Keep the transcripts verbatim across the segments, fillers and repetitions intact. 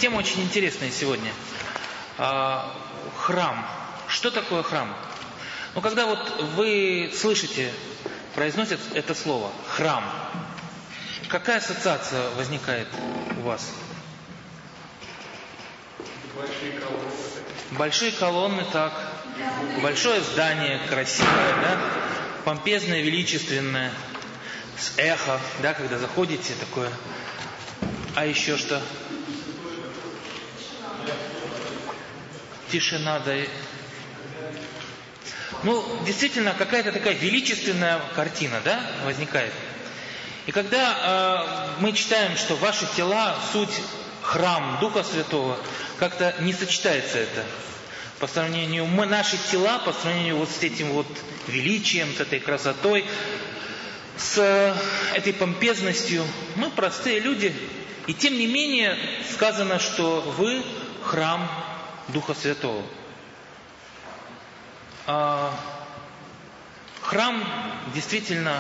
Тема очень интересная сегодня. А, храм. Что такое храм? Ну, когда вот вы слышите, произносят это слово «храм», какая ассоциация возникает у вас? Большие колонны. Большие колонны, так. Большое здание, красивое, да? Помпезное, величественное, с эхо, да, когда заходите, такое. А еще что? Тишина, да. Ну, действительно, какая-то такая величественная картина, да, возникает. И когда э, мы читаем, что ваши тела суть храм Духа Святого, как-то не сочетается это. По сравнению, мы, наши тела, по сравнению вот с этим вот величием, с этой красотой, с этой помпезностью, мы простые люди. И тем не менее сказано, что вы храм Духа Святого. А, храм действительно,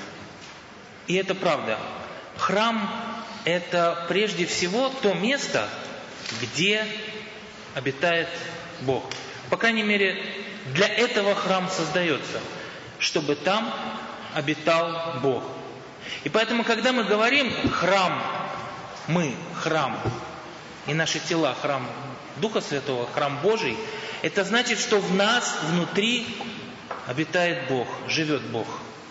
и это правда, храм это прежде всего то место, где обитает Бог. По крайней мере, для этого храм создается, чтобы там обитал Бог. И поэтому, когда мы говорим храм, мы храм, и наши тела храм Духа Святого, храм Божий, это значит, что в нас внутри обитает Бог, живет Бог.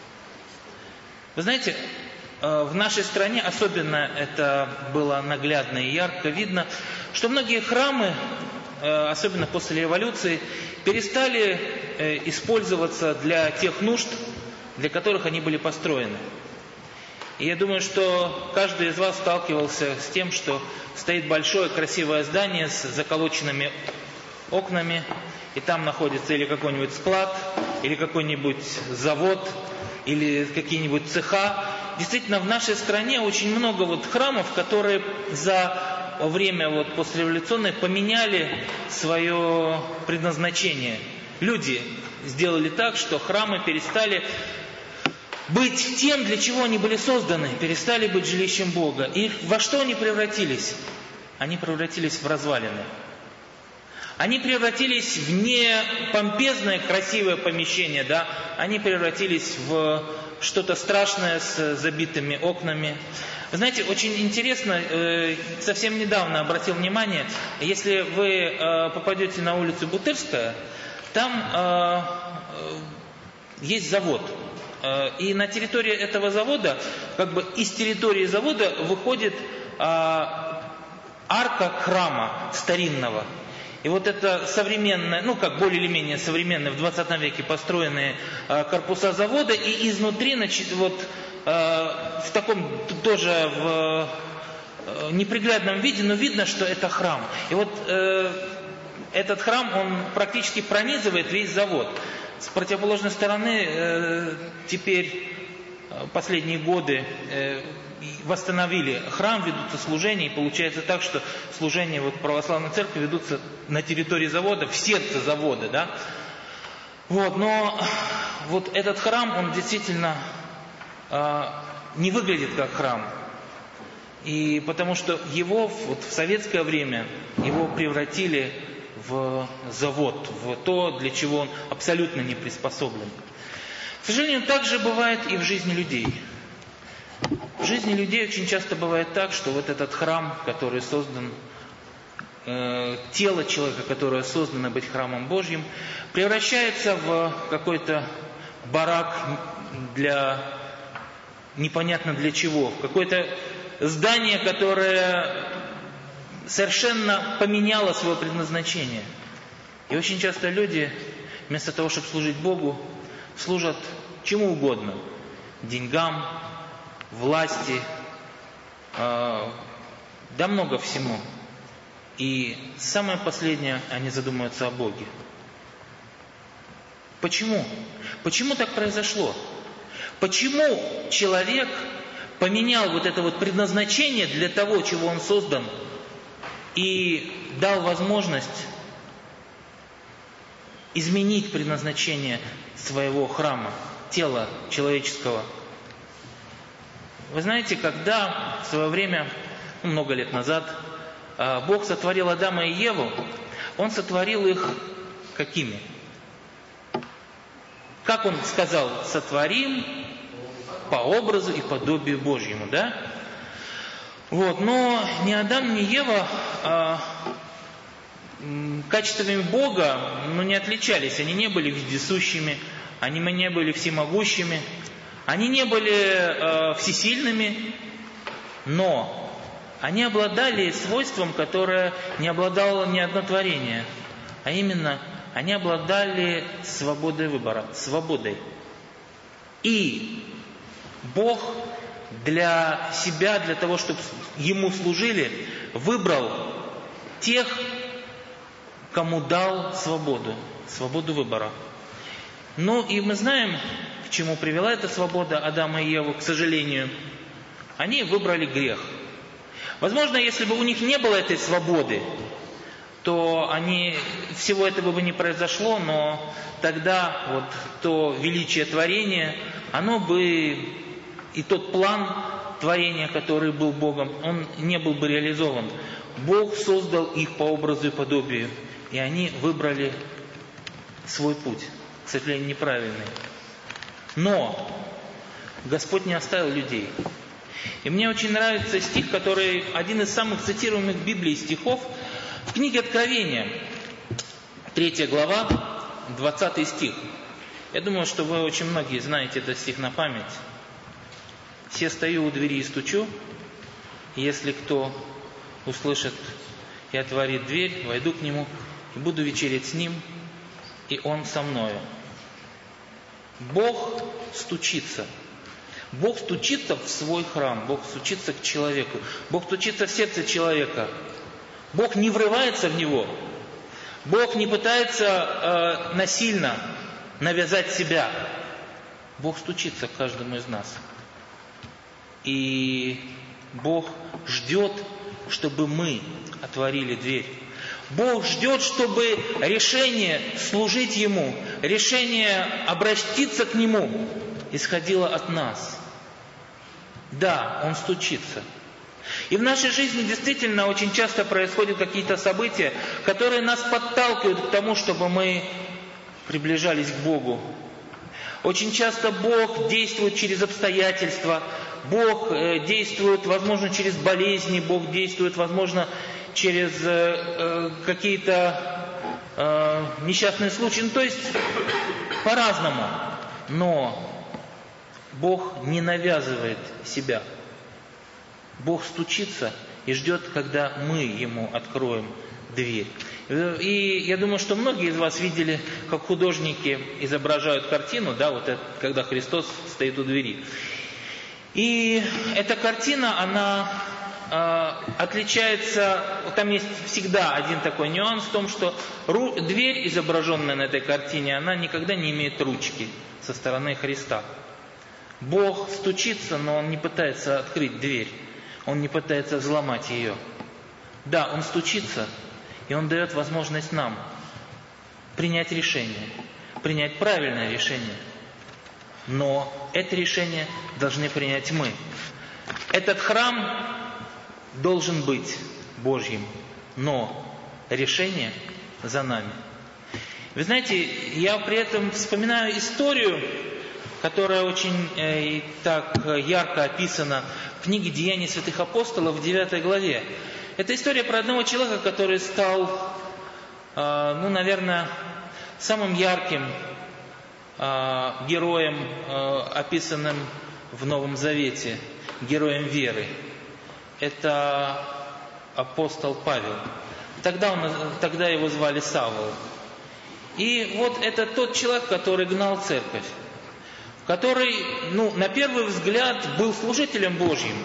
Вы знаете, в нашей стране особенно это было наглядно и ярко видно, что многие храмы, особенно после революции, перестали использоваться для тех нужд, для которых они были построены. И я думаю, что каждый из вас сталкивался с тем, что стоит большое красивое здание с заколоченными окнами, и там находится или какой-нибудь склад, или какой-нибудь завод, или какие-нибудь цеха. Действительно, в нашей стране очень много вот храмов, которые за время вот послереволюционное поменяли свое предназначение. Люди сделали так, что храмы перестали быть тем, для чего они были созданы, перестали быть жилищем Бога. И во что они превратились? Они превратились в развалины. Они превратились в не помпезное, красивое помещение, да? Они превратились в что-то страшное с забитыми окнами. Вы знаете, очень интересно, э, совсем недавно обратил внимание, если вы э, попадете на улицу Бутырская, там э, э, есть завод. Э, и на территории этого завода, как бы из территории завода выходит э, арка храма старинного. И вот это современное, ну как более или менее современные в двадцатом веке построенные э, корпуса завода, и изнутри, значит, вот э, в таком тоже в э, неприглядном виде, но видно, что это храм. И вот э, этот храм, он практически пронизывает весь завод. С противоположной стороны э, теперь э, последние годы э, восстановили храм, ведутся служения, и получается так, что служения вот православной церкви ведутся на территории завода, в сердце завода, да. Вот, но вот этот храм, он действительно э, не выглядит как храм. И потому что его вот в советское время его превратили в завод, в то, для чего он абсолютно не приспособлен. К сожалению, так же бывает и в жизни людей. В жизни людей очень часто бывает так, что вот этот храм, который создан, э, тело человека, которое создано быть храмом Божьим, превращается в какой-то барак для непонятно для чего, в какое-то здание, которое совершенно поменяло свое предназначение. И очень часто люди, вместо того, чтобы служить Богу, служат чему угодно. Деньгам, власти, э, да много всему. И самое последнее, они задумаются о Боге. Почему? Почему так произошло? Почему человек поменял вот это вот предназначение для того, чего он создан, и дал возможность изменить предназначение своего храма, тела человеческого? Вы знаете, когда в свое время, ну, много лет назад, Бог сотворил Адама и Еву, Он сотворил их какими? Как Он сказал, сотворим по образу и подобию Божьему, да? Вот, но ни Адам, ни Ева а, качествами Бога ну, не отличались. Они не были вездесущими, они не были всемогущими, они не были а, всесильными, но они обладали свойством, которое не обладало ни одно творение, а именно они обладали свободой выбора, свободой. И Бог для себя, для того, чтобы Ему служили, выбрал тех, кому дал свободу, свободу выбора. Ну и мы знаем, к чему привела эта свобода Адама и Еву, к сожалению. Они выбрали грех. Возможно, если бы у них не было этой свободы, то они, всего этого бы не произошло, но тогда вот то величие творения, оно бы, и тот план творения, который был Богом, он не был бы реализован. Бог создал их по образу и подобию, и они выбрали свой путь, к сожалению, неправильный. Но Господь не оставил людей. И мне очень нравится стих, который один из самых цитируемых в Библии стихов, в книге Откровения, третья глава, двадцатый стих. Я думаю, что вы очень многие знаете этот стих на память. «Се стою у двери и стучу, если кто услышит и отворит дверь, войду к нему и буду вечерять с ним, и он со мною». Бог стучится. Бог стучится в свой храм, Бог стучится к человеку, Бог стучится в сердце человека. Бог не врывается в него, Бог не пытается э, насильно навязать себя. Бог стучится к каждому из нас. И Бог ждет, чтобы мы отворили дверь. Бог ждет, чтобы решение служить Ему, решение обратиться к Нему исходило от нас. Да, Он стучится. И в нашей жизни действительно очень часто происходят какие-то события, которые нас подталкивают к тому, чтобы мы приближались к Богу. Очень часто Бог действует через обстоятельства, Бог действует, возможно, через болезни, Бог действует, возможно, через э, какие-то э, несчастные случаи. Ну, то есть по-разному. Но Бог не навязывает себя. Бог стучится и ждет, когда мы Ему откроем дверь. И я думаю, что многие из вас видели, как художники изображают картину, да, вот это, когда Христос стоит у двери. И эта картина, она э, отличается, там есть всегда один такой нюанс в том, что ру, дверь, изображенная на этой картине, она никогда не имеет ручки со стороны Христа. Бог стучится, но Он не пытается открыть дверь. Он не пытается взломать ее. Да, Он стучится, и Он дает возможность нам принять решение, принять правильное решение. Но это решение должны принять мы. Этот храм должен быть Божьим, но решение за нами. Вы знаете, я при этом вспоминаю историю, которая очень э, так ярко описана в книге «Деяния святых апостолов» в девятой главе. Это история про одного человека, который стал, э, ну, наверное, самым ярким э, героем, э, описанным в Новом Завете, героем веры. Это апостол Павел. Тогда, он, тогда его звали Савл. И вот это тот человек, который гнал церковь, который, ну, на первый взгляд был служителем Божьим,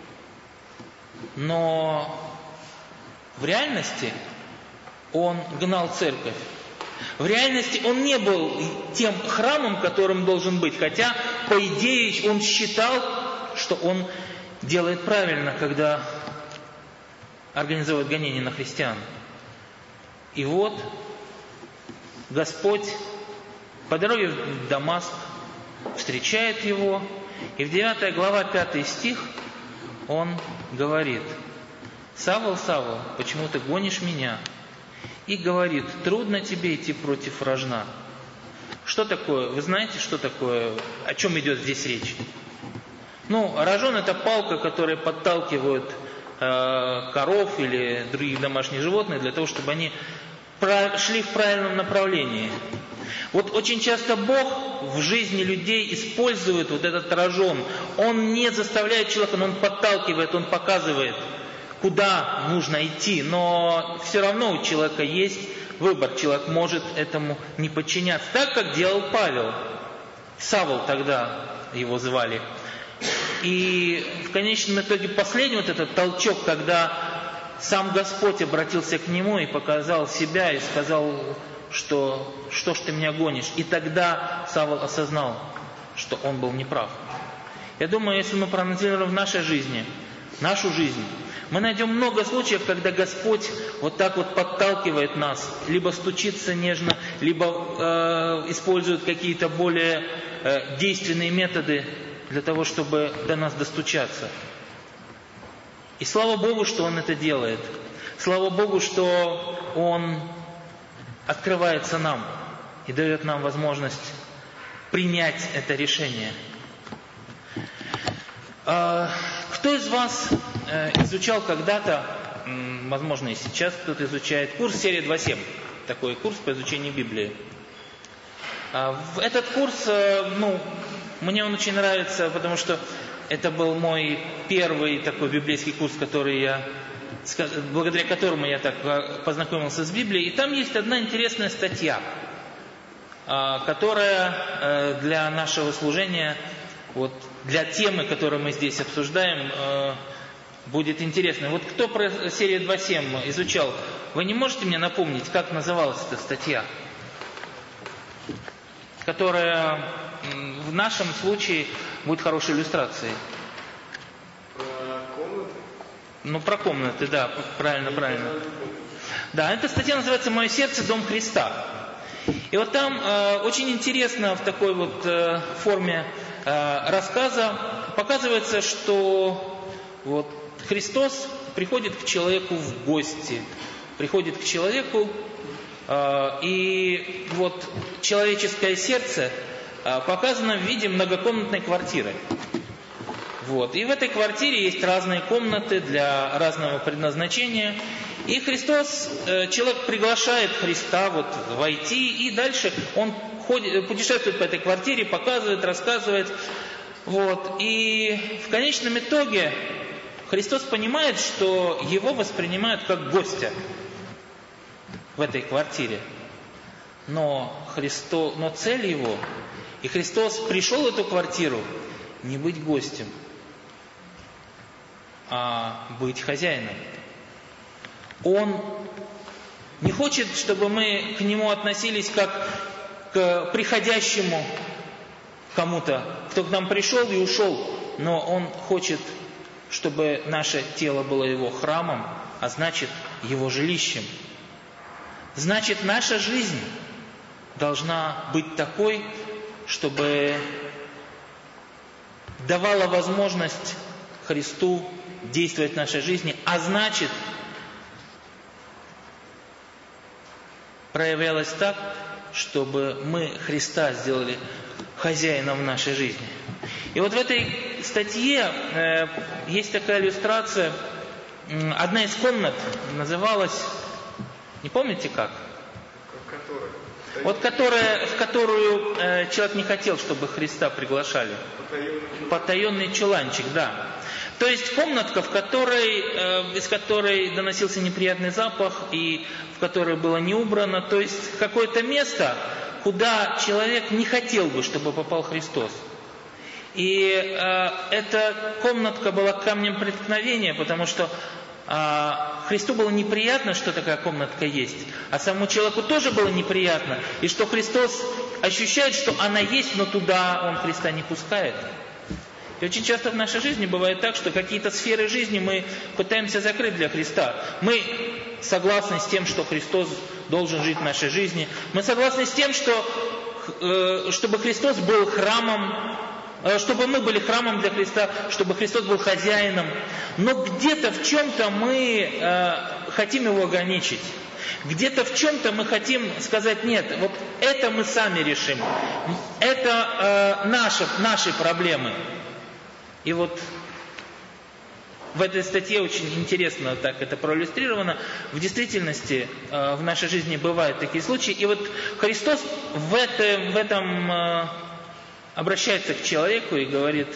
но в реальности он гнал церковь. В реальности он не был тем храмом, которым должен быть, хотя, по идее, он считал, что он делает правильно, когда организовывает гонения на христиан. И вот Господь по дороге в Дамаск встречает его, и в девятой глава, пятый стих, он говорит: «Савл, Савл, почему ты гонишь меня?» И говорит: «Трудно тебе идти против рожна». Что такое? Вы знаете, что такое? О чем идет здесь речь? Ну, рожон — это палка, которая подталкивает э, коров или других домашних животных для того, чтобы они шли в правильном направлении. Вот очень часто Бог в жизни людей использует вот этот рожон. Он не заставляет человека, но он подталкивает, он показывает, куда нужно идти. Но все равно у человека есть выбор. Человек может этому не подчиняться. Так, как делал Павел. Савл тогда его звали. И в конечном итоге последний вот этот толчок, когда сам Господь обратился к нему и показал себя, и сказал, что «что ж ты меня гонишь?» И тогда Савл осознал, что он был неправ. Я думаю, если мы проанализируем в нашей жизни, нашу жизнь, мы найдем много случаев, когда Господь вот так вот подталкивает нас, либо стучится нежно, либо э, использует какие-то более э, действенные методы для того, чтобы до нас достучаться. И слава Богу, что Он это делает. Слава Богу, что Он открывается нам и дает нам возможность принять это решение. Кто из вас изучал когда-то, возможно и сейчас кто-то изучает, курс серия два семь, такой курс по изучению Библии. Этот курс, ну, мне он очень нравится, потому что это был мой первый такой библейский курс, который я, благодаря которому я так познакомился с Библией. И там есть одна интересная статья, которая для нашего служения, вот, для темы, которую мы здесь обсуждаем, будет интересной. Вот кто про серию два семь изучал, вы не можете мне напомнить, как называлась эта статья? Которая в нашем случае будет хорошей иллюстрацией. Про комнаты? Ну, про комнаты, да, правильно, правильно. Да, эта статья называется «Мое сердце, дом Христа». И вот там э, очень интересно в такой вот э, форме э, рассказа показывается, что вот Христос приходит к человеку в гости, приходит к человеку, э, и вот человеческое сердце э, показано в виде многокомнатной квартиры. Вот. И в этой квартире есть разные комнаты для разного предназначения. И Христос, человек приглашает Христа вот войти, и дальше он ходит, путешествует по этой квартире, показывает, рассказывает. Вот. И в конечном итоге Христос понимает, что его воспринимают как гостя в этой квартире. Но, Христо, но цель его, и Христос пришел в эту квартиру не быть гостем, а быть хозяином. Он не хочет, чтобы мы к Нему относились как к приходящему кому-то, кто к нам пришел и ушел, но Он хочет, чтобы наше тело было Его храмом, а значит, Его жилищем. Значит, наша жизнь должна быть такой, чтобы давала возможность Христу действовать в нашей жизни, а значит, проявлялось так, чтобы мы Христа сделали хозяином в нашей жизни. И вот в этой статье э, есть такая иллюстрация. Одна из комнат называлась, не помните как? Которая? Вот которая, в которую э, человек не хотел, чтобы Христа приглашали. Потаенный, Потаенный чуланчик, да. То есть комнатка, в которой, э, из которой доносился неприятный запах и в которой было не убрано. То есть какое-то место, куда человек не хотел бы, чтобы попал Христос. И э, эта комнатка была камнем преткновения, потому что э, Христу было неприятно, что такая комнатка есть, а самому человеку тоже было неприятно, и что Христос ощущает, что она есть, но туда Он Христа не пускает. И очень часто в нашей жизни бывает так, что какие-то сферы жизни мы пытаемся закрыть для Христа. Мы согласны с тем, что Христос должен жить в нашей жизни. Мы согласны с тем, что, э, чтобы Христос был храмом чтобы мы были храмом для Христа, чтобы Христос был хозяином. Но где-то в чем-то мы э, хотим его ограничить. Где-то в чем-то мы хотим сказать: нет, вот это мы сами решим. Это э, наши, наши проблемы. И вот в этой статье очень интересно так это проиллюстрировано. В действительности э, в нашей жизни бывают такие случаи. И вот Христос в, это, в этом э, обращается к человеку и говорит: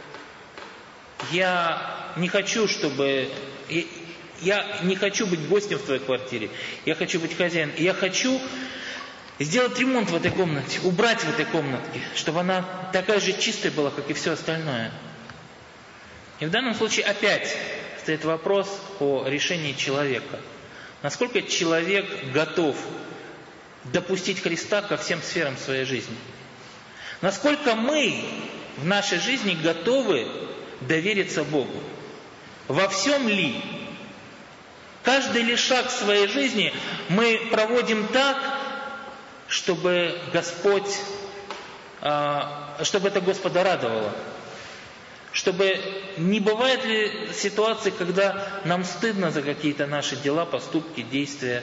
я не хочу, чтобы... Я не хочу быть гостем в твоей квартире. Я хочу быть хозяином. И я хочу сделать ремонт в этой комнате, убрать в этой комнатке, чтобы она такая же чистая была, как и все остальное. И в данном случае опять стоит вопрос о решении человека. Насколько человек готов допустить Христа ко всем сферам своей жизни? Насколько мы в нашей жизни готовы довериться Богу? Во всем ли? Каждый ли шаг в своей жизни мы проводим так, чтобы Господь, чтобы это Господа радовало? Чтобы не бывает ли ситуации, когда нам стыдно за какие-то наши дела, поступки, действия?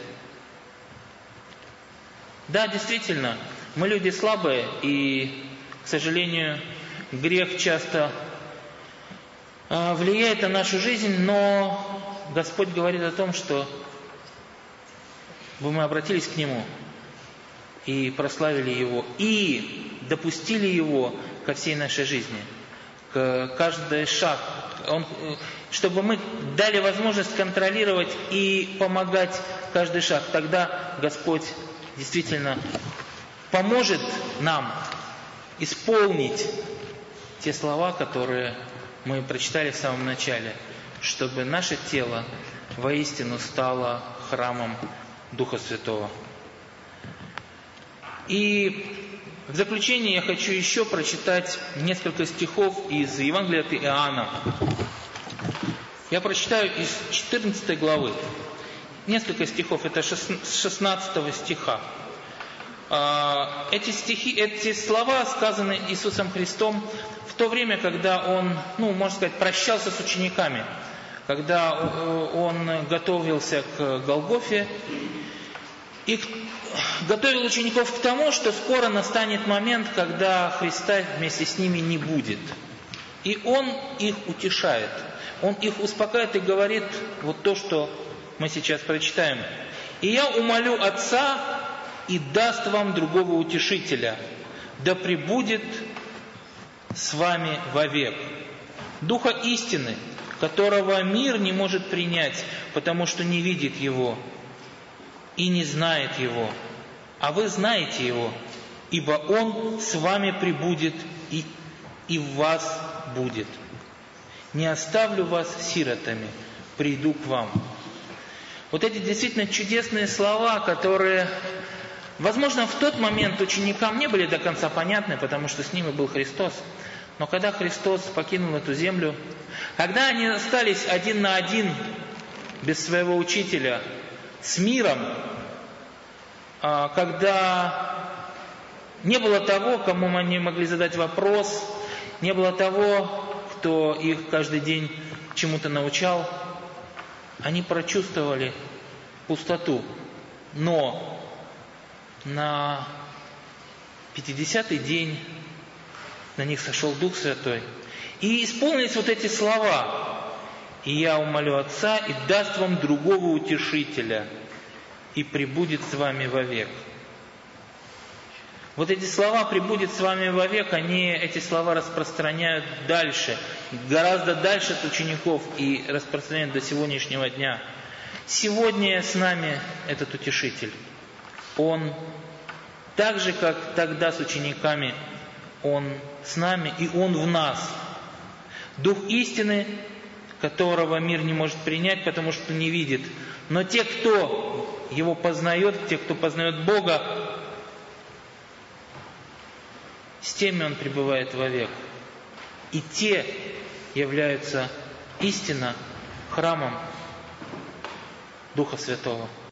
Да, действительно, мы люди слабые, и, к сожалению, грех часто влияет на нашу жизнь, но Господь говорит о том, что мы обратились к Нему и прославили Его, и допустили Его ко всей нашей жизни, к каждый шаг, Он, чтобы мы дали возможность контролировать и помогать каждый шаг. Тогда Господь действительно поможет нам исполнить те слова, которые мы прочитали в самом начале, чтобы наше тело воистину стало храмом Духа Святого. И в заключение я хочу еще прочитать несколько стихов из Евангелия от Иоанна. Я прочитаю из четырнадцатой главы. Несколько стихов, это с шестнадцатого стиха. Эти стихи, эти слова сказаны Иисусом Христом в то время, когда Он, ну, можно сказать, прощался с учениками, когда Он готовился к Голгофе и готовил учеников к тому, что скоро настанет момент, когда Христа вместе с ними не будет. И Он их утешает, Он их успокаивает и говорит вот то, что мы сейчас прочитаем. «И я умолю Отца, и даст вам другого утешителя, да пребудет с вами вовек, Духа истины, которого мир не может принять, потому что не видит Его и не знает Его. А вы знаете Его, ибо Он с вами пребудет и, и в вас будет. Не оставлю вас сиротами, приду к вам». Вот эти действительно чудесные слова, которые, возможно, в тот момент ученикам не были до конца понятны, потому что с ними был Христос. Но когда Христос покинул эту землю, когда они остались один на один, без своего учителя, с миром, когда не было того, кому они могли задать вопрос, не было того, кто их каждый день чему-то научал, они прочувствовали пустоту. Но на пятидесятый день на них сошел Дух Святой. И исполнились вот эти слова: «И я умолю Отца, и даст вам другого утешителя, и пребудет с вами вовек». Вот эти слова «пребудет с вами вовек», они эти слова распространяют дальше, гораздо дальше от учеников и распространяют до сегодняшнего дня. Сегодня с нами этот утешитель. Он так же, как тогда с учениками, Он с нами и Он в нас. Дух истины, которого мир не может принять, потому что не видит. Но те, кто Его познает, те, кто познает Бога, с теми Он пребывает вовек. И те являются истинно храмом Духа Святого.